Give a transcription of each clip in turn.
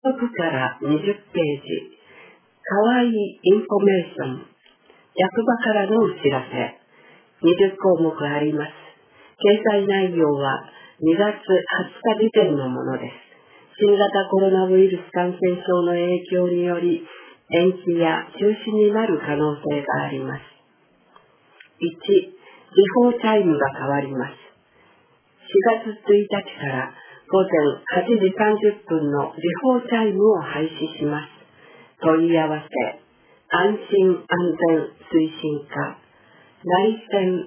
6から20ページ、かわいいインフォメーション、役場からのお知らせ、20項目あります。掲載内容は2月20日時点のものです。新型コロナウイルス感染症の影響により、延期や中止になる可能性があります。1、時報チャイムが変わります。4月1日から午前8時30分の時報チャイムを廃止します。問い合わせ、安心安全推進課、内線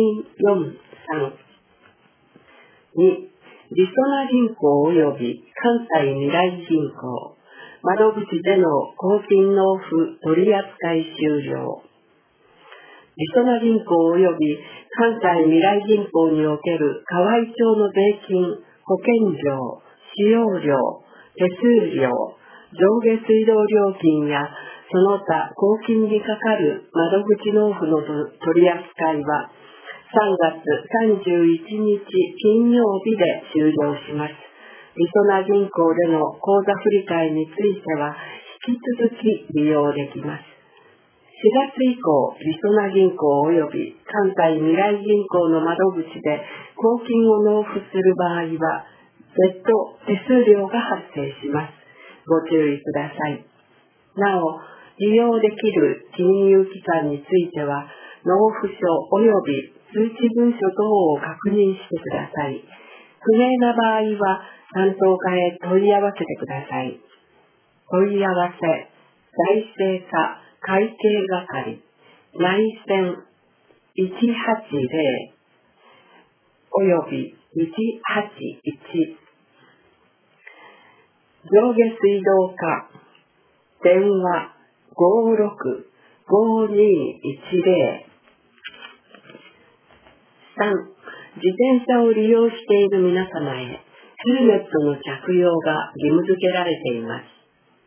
243。2、りそな銀行及び関西未来銀行、窓口での公金納付取扱い終了。りそな銀行及び関西未来銀行における河合町の税金、保険料、使用料、手数料、上下水道料金やその他公金にかかる窓口納付の取り扱いは3月31日金曜日で終了します。りそな銀行での口座振替については引き続き利用できます。4月以降、りそな銀行及び関西未来銀行の窓口で公金を納付する場合は別途手数料が発生します。ご注意ください。なお、利用できる金融機関については納付書及び通知文書等を確認してください。不明な場合は担当課へ問い合わせてください。問い合わせ、財政課会計係、内線180及び181、上下水道課、電話565210。3、自転車を利用している皆様へ、ヘルメットの着用が義務付けられています。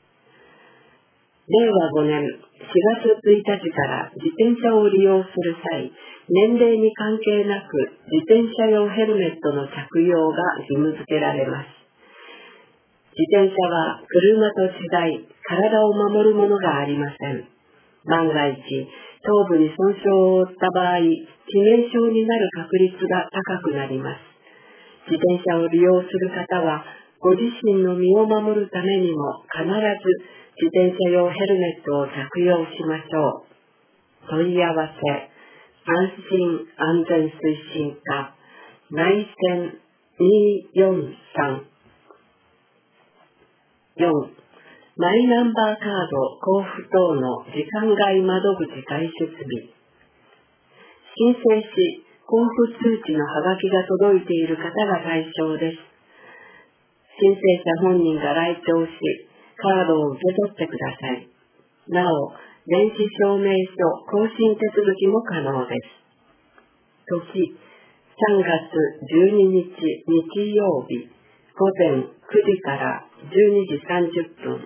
令和5年4月1日から自転車を利用する際、年齢に関係なく自転車用ヘルメットの着用が義務付けられます。自転車は車と違い、体を守るものがありません。万が一、頭部に損傷を負った場合、致命傷になる確率が高くなります。自転車を利用する方は、ご自身の身を守るためにも必ず自転車用ヘルメットを着用しましょう。問い合わせ、安心安全推進課、内線243。4、マイナンバーカード交付等の時間外窓口開設日。申請し、交付通知のハガキが届いている方が対象です。申請者本人が来庁し、カードを受け取ってください。なお、電子証明書更新手続きも可能です。時、3月12日日曜日、午前9時から12時30分。3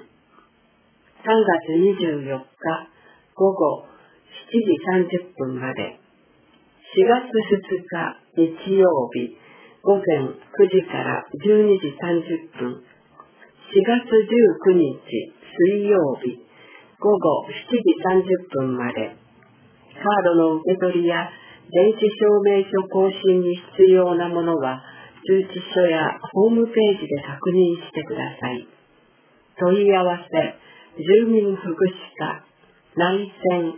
月24日午後7時30分まで。4月2日日曜日、午前9時から12時30分。4月19日水曜日、午後7時30分まで。カードの受け取りや電子証明書更新に必要なものは、通知書やホームページで確認してください。問い合わせ、住民福祉課、内線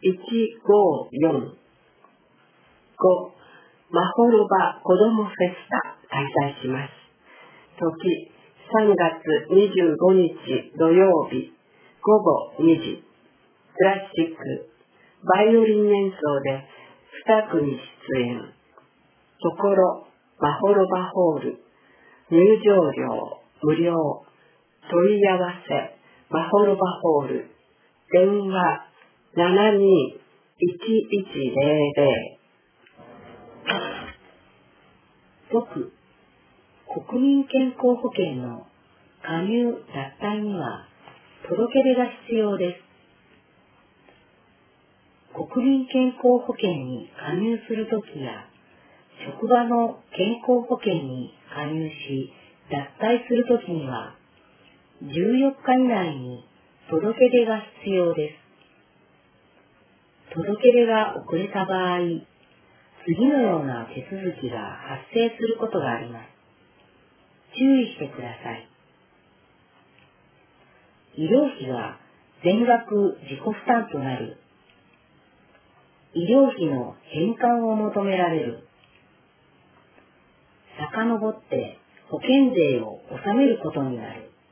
154。5、まほろばこどもフェスタ開催します。時、3月25日土曜日、午後2時。クラシック、バイオリン演奏で2組出演。ところ、まほろばホール、入場料無料。問い合わせ、まほろばホール、電話721100。 6、国民健康保険の加入・脱退には届け出が必要です。国民健康保険に加入するときや、職場の健康保険に加入し、脱退するときには、 14日以内に届け出が必要です。届け出が遅れた場合、次のような手続きが発生することがあります。注意してください。医療費が全額自己負担となる。医療費の返還を求められる。遡って保険税を納めることになる。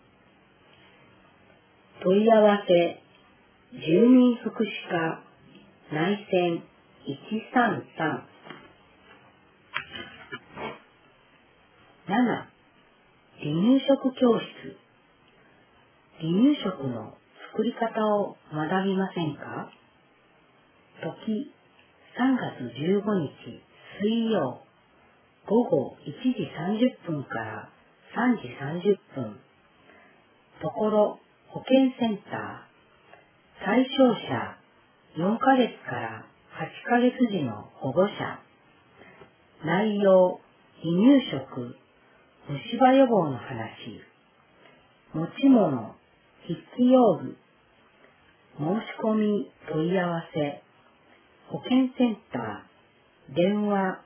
問い合わせ、住民福祉課、内線133。7、離乳食教室。離乳食の作り方を学びませんか？時、3月15日水曜、午後1時30分から3時30分。ところ、保健センター。対象者、4ヶ月から8ヶ月時の保護者。内容、離乳食、虫歯予防の話。持ち物、筆記用具。申し込み、問い合わせ。保健センター、電話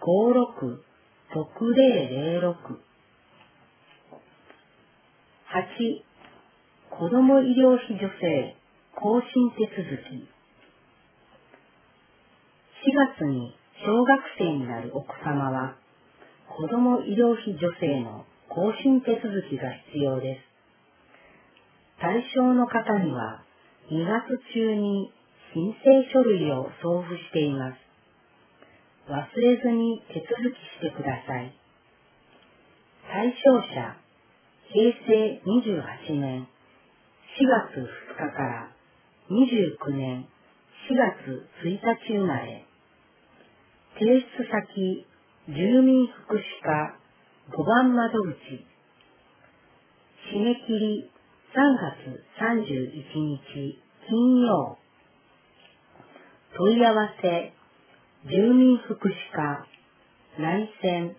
56-6006。8、子ども医療費助成更新手続き。4月に小学生になる奥様は、子ども医療費助成の更新手続きが必要です。対象の方には2月中に申請書類を送付しています。忘れずに手続きしてください。対象者、平成28年4月2日から29年4月1日生まれ。提出先、住民福祉課5番窓口。締め切り3月31日金曜。問い合わせ、住民福祉課内線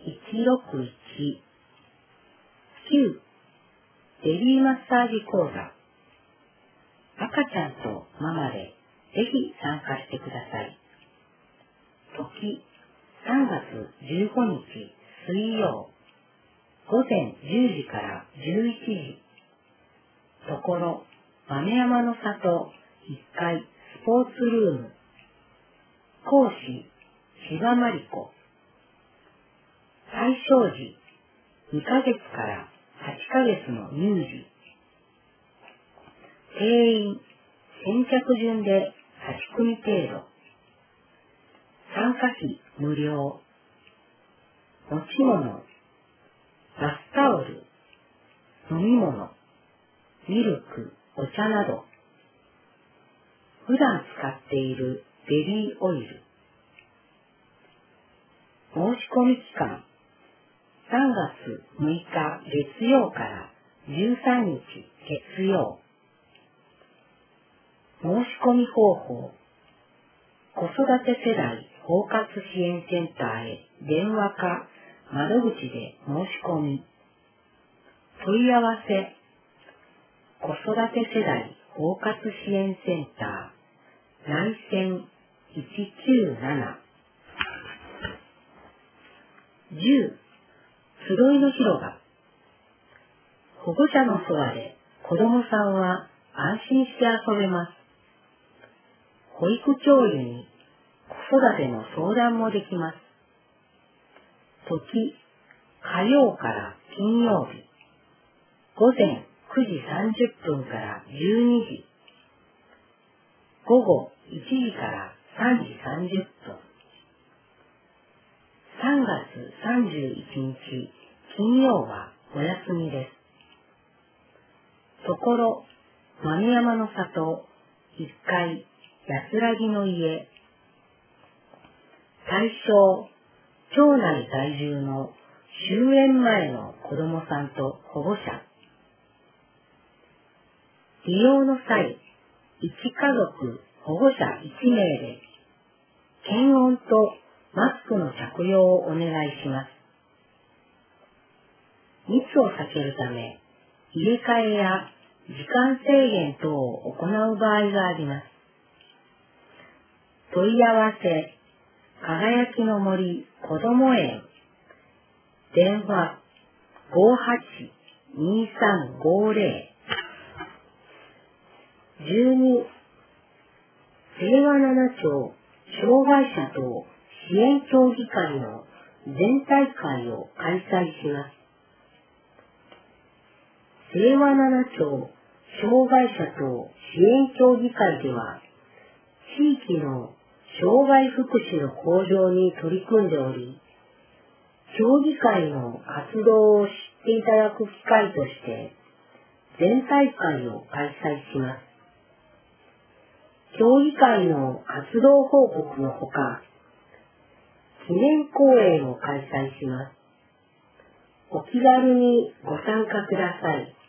161。9、ベビーマッサージ講座。赤ちゃんとママでぜひ参加してください。時、3月15日水曜、午前10時から11時。ところ、豆山の里1階スポーツルーム。講師、千葉真理子。対象時、2ヶ月から8ヶ月の乳児。定員、先着順で8組程度。参加費無料。持ち物、バスタオル、飲み物、ミルク、お茶など。普段使っているベビーオイル。申し込み期間、3月6日月曜から13日月曜。申し込み方法、子育て世代包括支援センターへ電話か窓口で申し込み。問い合わせ、子育て世代包括支援センター、内線197。10、集いの広場。保護者のそばで子どもさんは安心して遊べます。保育教諭に子育ての相談もできます。時、火曜から金曜日。午前9時30分から12時。午後1時から3時30分。3月31日金曜はお休みです。ところ、豆山の里1階安らぎの家。対象、町内在住の終園前の子どもさんと保護者。利用の際、1家族保護者1名で、検温とマスクの着用をお願いします。密を避けるため、 入れ替えや時間制限等を行う場合があります。問い合わせ、輝きの森こども園、電話58-2350。12、平和7町障害者等支援協議会の全体会を開催します。平和7町障害者等支援協議会では、地域の障害福祉の向上に取り組んでおり、協議会の活動を知っていただく機会として、全体会を開催します。協議会の活動報告のほか、記念講演を開催します。お気軽にご参加ください。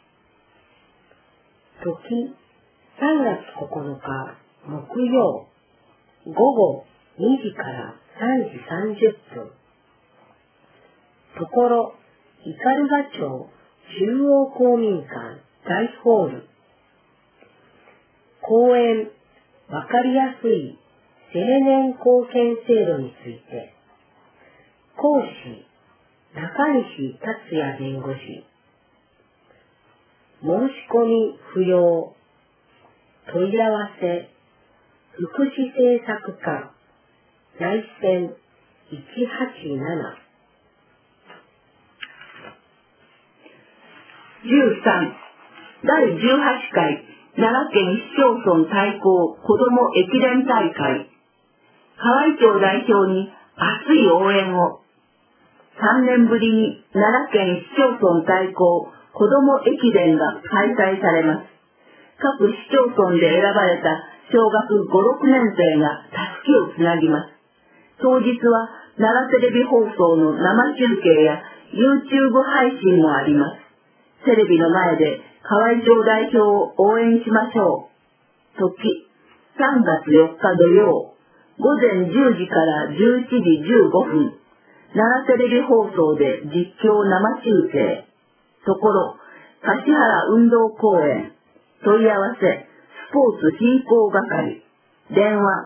時、3月9日木曜、午後2時から3時30分。ところ、斑鳩町中央公民館大ホール。講演、わかりやすい青年貢献制度について。講師、中西達也弁護士。申し込み不要。問い合わせ、福祉政策課、内線187。 13、第18回奈良県市町村対抗子ども駅伝大会。河合町代表に熱い応援を。3年ぶりに奈良県市町村対抗子ども駅伝が開催されます。各市町村で選ばれた小学5、6年生がたすきをつなぎます。当日は奈良テレビ放送の生中継や YouTube 配信もあります。テレビの前で河合町代表を応援しましょう。時、3月4日土曜、午前10時から11時15分、奈良テレビ放送で実況生中継。ところ、橿原運動公園、問い合わせ、スポーツ振興係、電話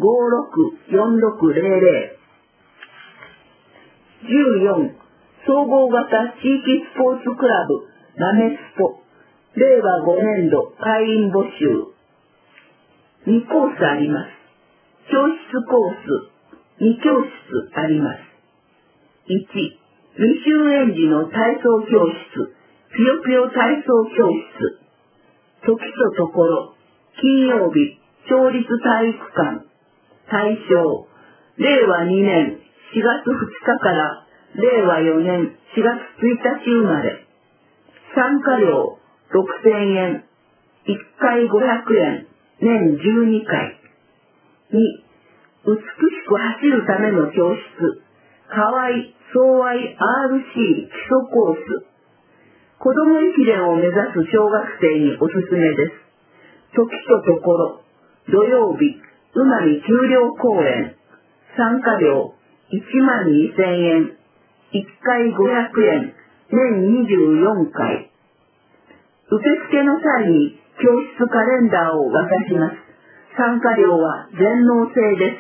564600。14、総合型地域スポーツクラブ、なめスポ、令和5年度会員募集。2コースあります。教室コース、2教室あります。1、未就園児の体操教室、ぴよぴよ体操教室。時とところ、金曜日、町立体育館。対象、令和2年4月2日から令和4年4月1日生まれ。参加料6000円。1回500円。年12回。2、美しく走るための教室。河合相愛 RC 基礎コース。子ども駅伝を目指す小学生におすすめです。時とところ、土曜日、うまみ丘陵公園。参加料12000円。1回500円。年24回。受付の際に教室カレンダーを渡します。参加料は全納制です。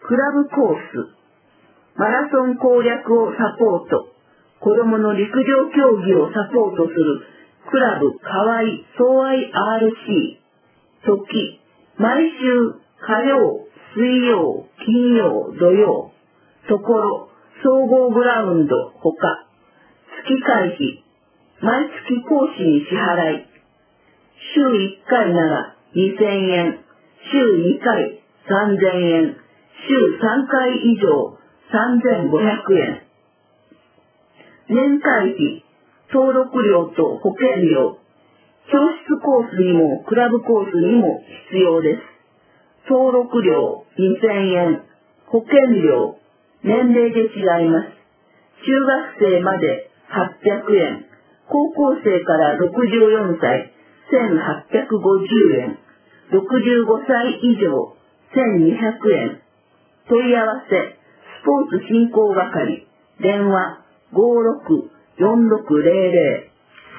クラブコース。マラソン攻略をサポート。子どもの陸上競技をサポートするクラブ河合相愛 RC。時、毎週火曜、水曜、金曜、土曜。ところ、総合グラウンドほか。月会費。毎月講師に支払い。週1回なら2000円。週2回3000円。週3回以上3500円。年会費、登録料と保険料。教室コースにもクラブコースにも必要です。登録料2000円。保険料、年齢で違います。中学生まで800円。高校生から64歳、1850円。65歳以上、1200円。問い合わせ、スポーツ振興係、電話564600。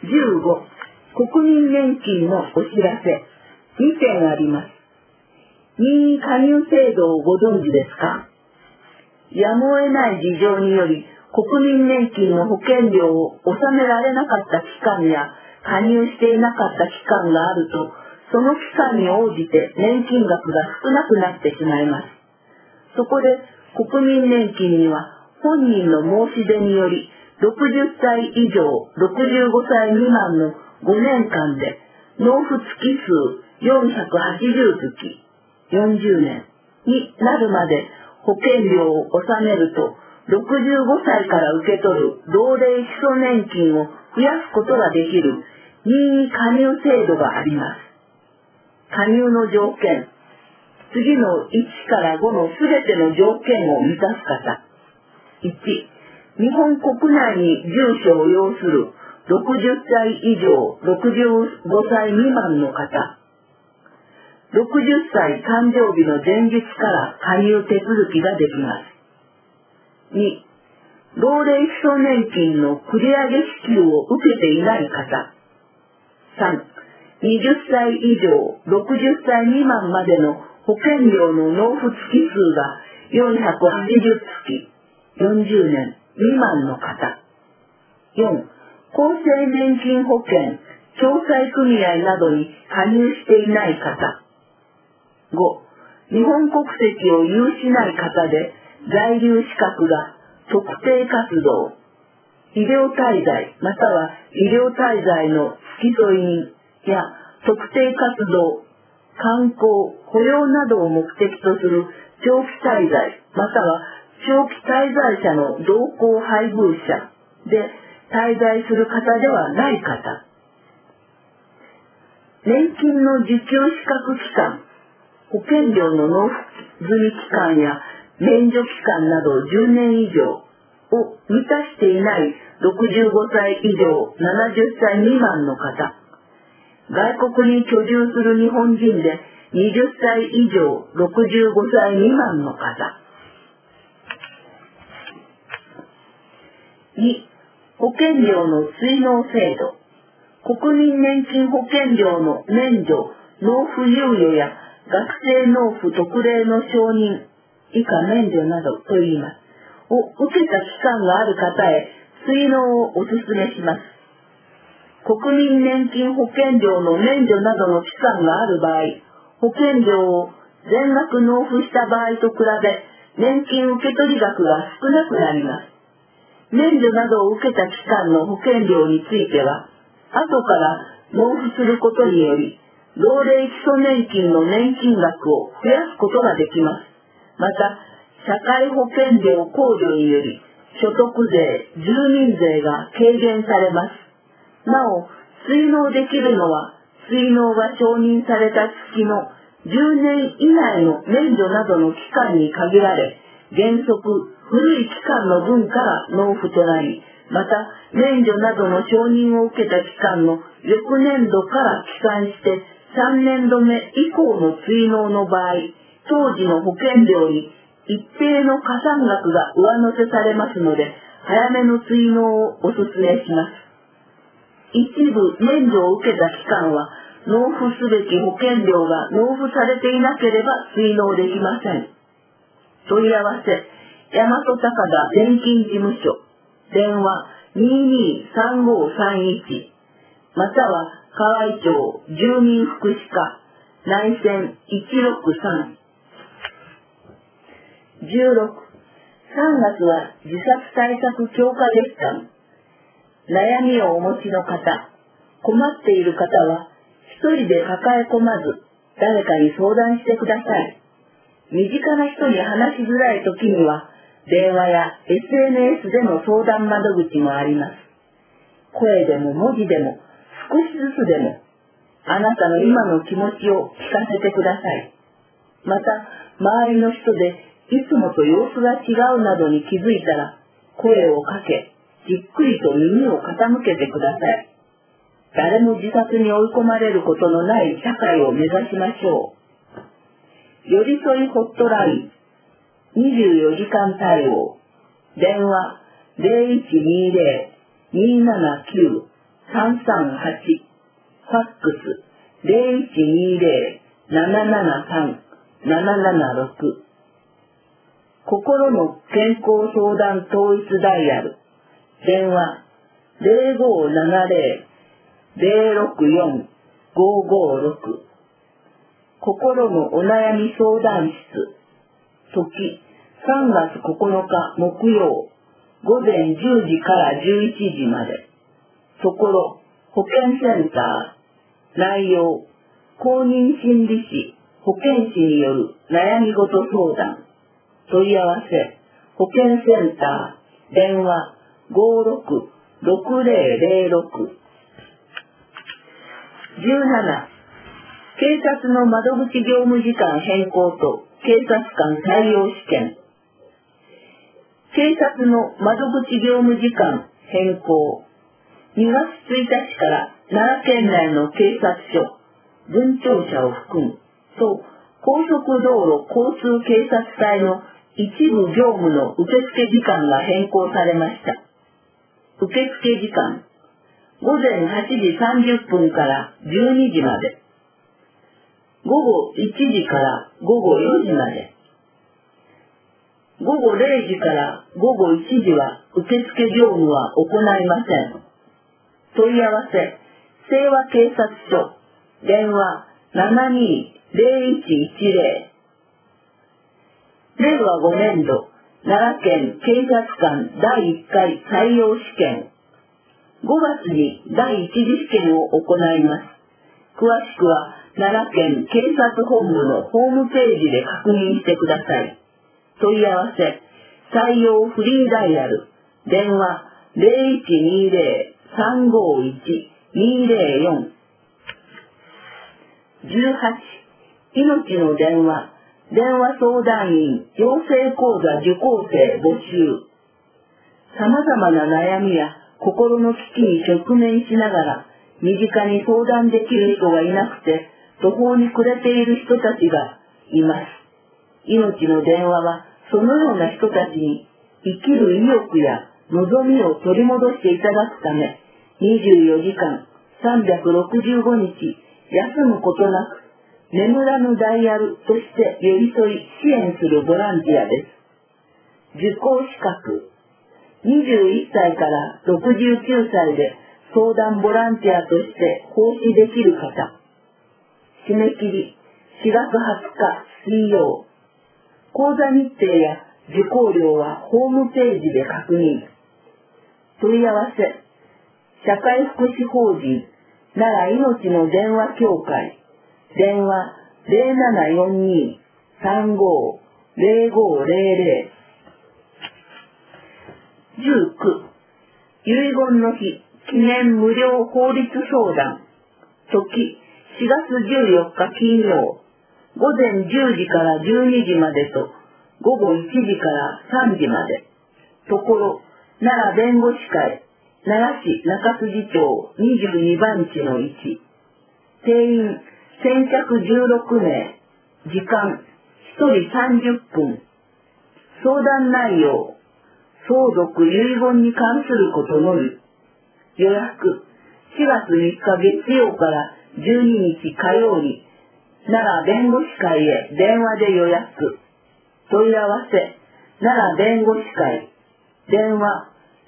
15、国民年金のお知らせ。2点あります。任意加入制度をご存知ですか？やむを得ない事情により、国民年金の保険料を納められなかった期間や、加入していなかった期間があると、その期間に応じて年金額が少なくなってしまいます。そこで、国民年金には、本人の申し出により、60歳以上、65歳未満の5年間で、納付月数480月、40年になるまで保険料を納めると、65歳から受け取る老齢基礎年金を増やすことができる任意加入制度があります。加入の条件、次の1から5のすべての条件を満たす方。1、日本国内に住所を要する60歳以上65歳未満の方。60歳誕生日の前日から加入手続きができます。2、老齢基礎年金の繰り上げ支給を受けていない方。3、20歳以上60歳未満までの保険料の納付月数が480月、40年未満の方。4、厚生年金保険、共済組合などに加入していない方。5、日本国籍を有しない方で在留資格が特定活動、医療滞在または医療滞在の付き添い人や特定活動、観光、雇用などを目的とする長期滞在または長期滞在者の同行配偶者で滞在する方ではない方。年金の受給資格期間、保険料の納付済み期間や免除期間など10年以上を満たしていない65歳以上70歳未満の方。外国に居住する日本人で20歳以上65歳未満の方。2、保険料の追納制度。国民年金保険料の免除、納付猶予や学生納付特例の承認、以下免除などと言います。を受けた期間がある方へ追納をお勧めします。国民年金保険料の免除などの期間がある場合、保険料を全額納付した場合と比べ、年金受取額が少なくなります。免除などを受けた期間の保険料については、後から納付することにより、老齢基礎年金の年金額を増やすことができます。また、社会保険料控除により、所得税、住民税が軽減されます。なお、追納できるのは、追納が承認された月の10年以内の免除などの期間に限られ、原則、古い期間の分から納付となり、また、免除などの承認を受けた期間の翌年度から起算して3年度目以降の追納の場合、当時の保険料に一定の加算額が上乗せされますので、早めの追納をお勧めします。一部免除を受けた期間は、納付すべき保険料が納付されていなければ追納できません。問い合わせ、大和高田年金事務所、電話223531、または河合町住民福祉課、内線163。16、3月は自殺対策強化月間。悩みをお持ちの方、困っている方は、一人で抱え込まず、誰かに相談してください。身近な人に話しづらい時には、電話や SNS での相談窓口もあります。声でも文字でも、少しずつでも、あなたの今の気持ちを聞かせてください。また、周りの人で、いつもと様子が違うなどに気づいたら、声をかけ、じっくりと耳を傾けてください。誰も自殺に追い込まれることのない社会を目指しましょう。寄り添いホットライン、24時間対応、電話 0120-279-3444 338、ファックス 0120-773-776、心の健康相談統一ダイヤル、電話 0570-064-556、心のお悩み相談室、時3月9日木曜、午前10時から11時まで。ところ、保健センター。内容、公認心理師、保健師による悩み事相談。問い合わせ、保健センター。電話、56-6006。17、警察の窓口業務時間変更と警察官採用試験。警察の窓口業務時間変更。2月1日から奈良県内の警察署、分庁舎を含むと高速道路交通警察隊の一部業務の受付時間が変更されました。受付時間、午前8時30分から12時まで。午後1時から午後4時まで。午後0時から午後1時は受付業務は行いません。問い合わせ、清和警察署、電話720110。令和5年度、奈良県警察官第1回採用試験。5月に第1次試験を行います。詳しくは奈良県警察本部のホームページで確認してください。問い合わせ、採用フリーダイヤル、電話0120-351-204。18、命の電話、電話相談員養成講座受講生募集。様々な悩みや心の危機に直面しながら、身近に相談できる人がいなくて、途方に暮れている人たちがいます。命の電話は、そのような人たちに生きる意欲や望みを取り戻していただくため、24時間365日休むことなく、眠らぬダイヤルとして寄り添い支援するボランティアです。受講資格、21歳から69歳で相談ボランティアとして奉仕できる方。締め切り、4月20日水曜。講座日程や受講料はホームページで確認。問い合わせ、社会福祉法人奈良命の電話協会、電話0742-35-0500。19、遺言の日記念無料法律相談。時、4月14日金曜。午前10時から12時までと、午後1時から3時まで。ところ、奈良弁護士会、奈良市中筋町22番地の1。定員1116名。時間、1人30分。相談内容、相続遺言に関することのみ。予約、4月3日月曜から12日火曜に、奈良弁護士会へ電話で予約。問い合わせ、奈良弁護士会。電話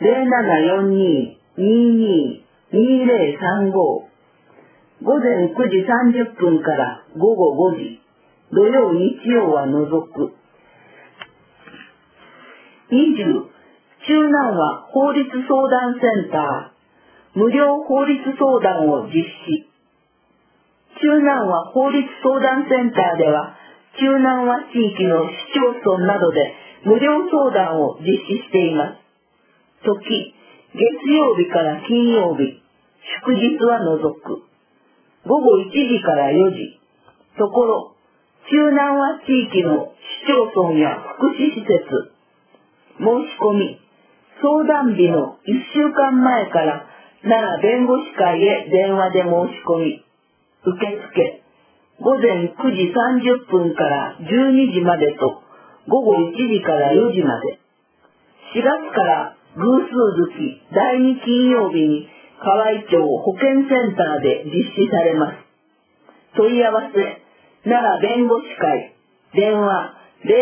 0742-22-2035。午前9時30分から午後5時。土曜日曜は除く。20、中南和法律相談センター。無料法律相談を実施。中南和法律相談センターでは、中南和地域の市町村などで無料相談を実施しています。時、月曜日から金曜日、祝日は除く。午後1時から4時。ところ、中南和地域の市町村や福祉施設、申し込み、相談日の1週間前から奈良弁護士会へ電話で申し込み、受付、午前9時30分から12時までと、午後1時から4時まで。4月から偶数月第2金曜日に河合町保健センターで実施されます。問い合わせ、奈良弁護士会、電話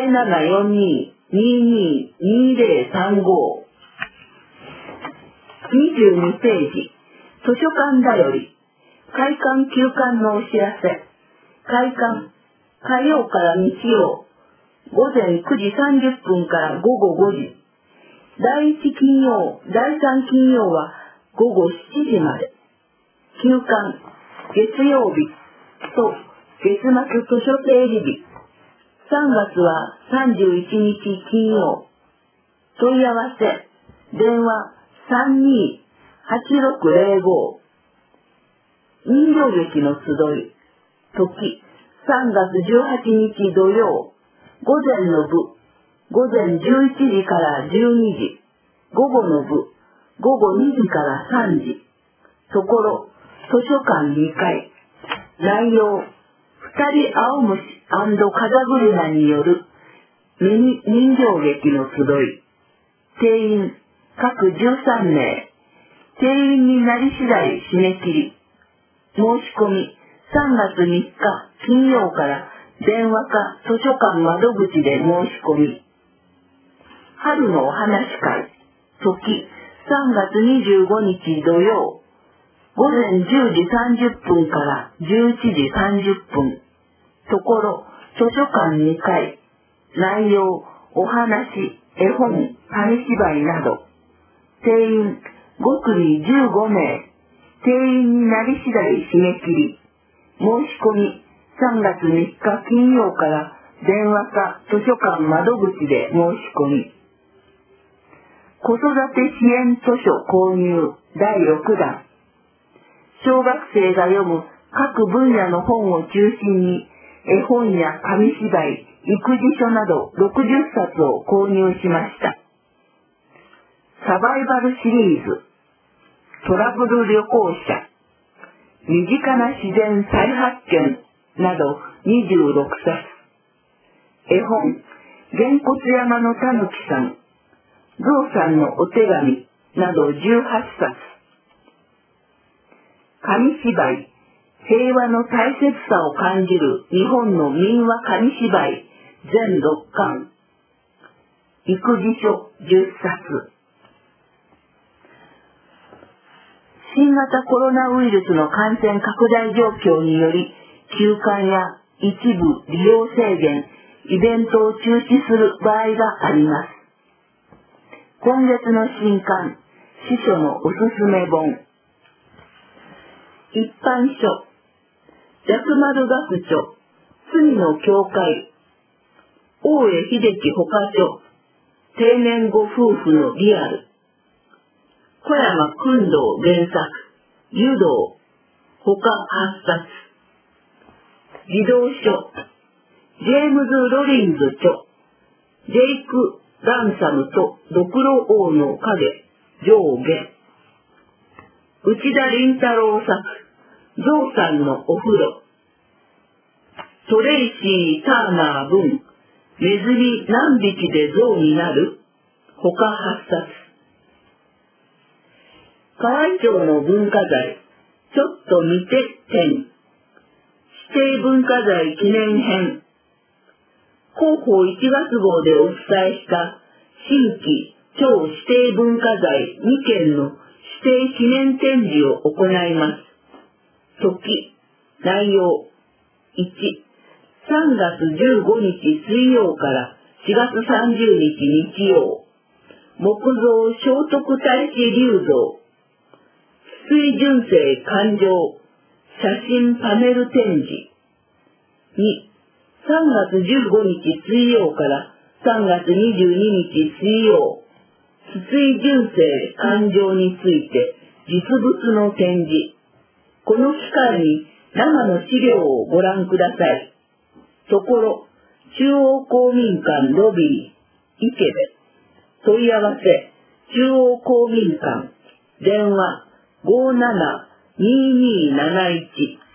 0742-222035。22ページ、図書館だより、開館休館のお知らせ。開館、火曜から日曜、午前9時30分から午後5時。第1金曜、第3金曜は午後7時まで。休館、月曜日と月末図書整理日。3月は31日金曜。問い合わせ、電話32-8605。人形劇の集い。時、3月18日土曜。午前の部、午前11時から12時。午後の部、午後2時から3時。ところ、図書館2階。内容、二人青虫&風車による人形劇の集い。定員、各13名。定員になり次第締め切り。申し込み、3月3日金曜から電話か図書館窓口で申し込み。春のお話会。時、3月25日土曜。午前10時30分から11時30分。ところ、図書館2階。内容、お話、絵本、紙芝居など。定員、5組15名。定員になり次第締め切り。申し込み、3月3日金曜から電話か図書館窓口で申し込み。子育て支援図書購入第6弾。小学生が読む各分野の本を中心に、絵本や紙芝居、育児書など60冊を購入しました。サバイバルシリーズ、トラブル旅行者、身近な自然再発見など26冊。絵本、げんこつ山のたぬきさん、ゾウさんのお手紙など18冊。紙芝居、平和の大切さを感じる日本の民話紙芝居全6巻。育児書10冊。新型コロナウイルスの感染拡大状況により、休館や一部利用制限、イベントを中止する場合があります。今月の新刊、司書のおすすめ本。一般書、薬丸学著、罪の教会、大江秀樹ほか著、定年後夫婦のリアル、小山君堂原作、湯道、ほか8冊。児童書、ジェームズ・ロリンズ著、ジェイク・ランサムとドクロ王の影、上下。内田倫太郎作、ゾウさんのお風呂。トレイシー・ターナー文、ネズミ何匹でゾウになる？ほか8冊。河合町の文化財、ちょっと見て展。指定文化財記念編。広報1月号でお伝えした新規超指定文化財2件の指定記念展示を行います。時、内容。1、3月15日水曜から4月30日日曜。木造聖徳太子立像。水純正環状写真パネル展示。2、3月15日水曜から3月22日水曜。水純正環状について実物の展示。この機会に生の資料をご覧ください。ところ、中央公民館ロビー、池部。問い合わせ、中央公民館、電話、57-2271。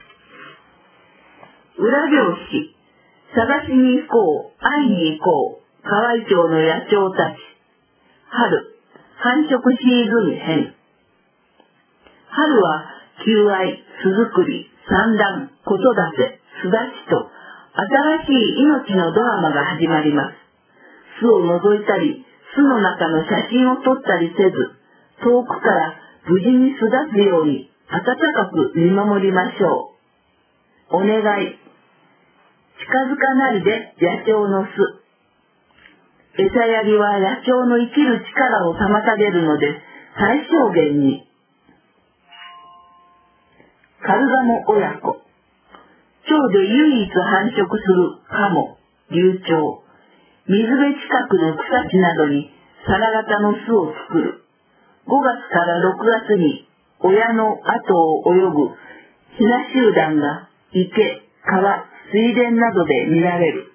裏表紙、探しに行こう、会いに行こう、河合町の野鳥たち。春、繁殖シーズン編。 春は求愛、巣作り、産卵、子育て、巣立ちと、新しい命のドラマが始まります。巣を覗いたり、巣の中の写真を撮ったりせず、遠くから無事に巣立つように温かく見守りましょう。お願い。近づかないで野鳥の巣。餌やりは野鳥の生きる力を妨げるので、最小限に。カルガモ親子。蝶で唯一繁殖するカモ、流鳥。水辺近くの草地などに皿型の巣を作る。5月から6月に親の後を泳ぐヒナ集団が池、川、水田などで見られる。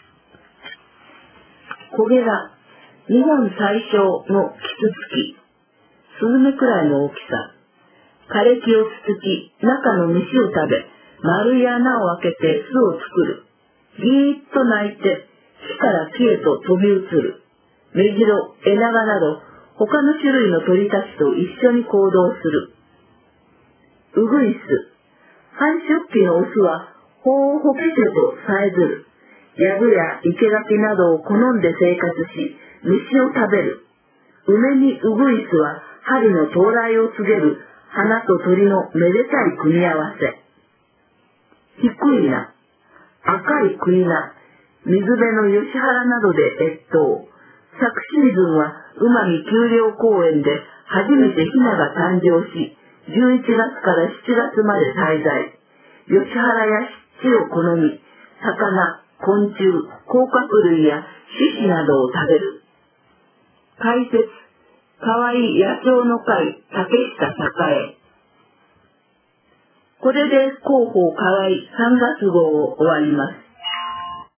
コゲラ、日本最小のキツツキ。スズメくらいの大きさ。枯れ木をつつき、中の虫を食べ、丸い穴を開けて巣を作る。ぎーっと鳴いて、木から木へと飛び移る。メジロ、エナガなど、他の種類の鳥たちと一緒に行動する。ウグイス。繁殖期のオスは、頬をほけてとさえずる。藪や生垣などを好んで生活し、虫を食べる。梅にウグイスは、春の到来を告げる花と鳥のめでたい組み合わせ。ヒクイナ。赤いクイナ。水辺の吉原などで越冬。昨シーズンは馬見丘陵公園で初めてヒナが誕生し、11月から7月まで滞在。吉原や湿地を好み、魚、昆虫、甲殻類や種子などを食べる。解説、かわいい野鳥の会、竹下栄。これで広報かわい3月号を終わります。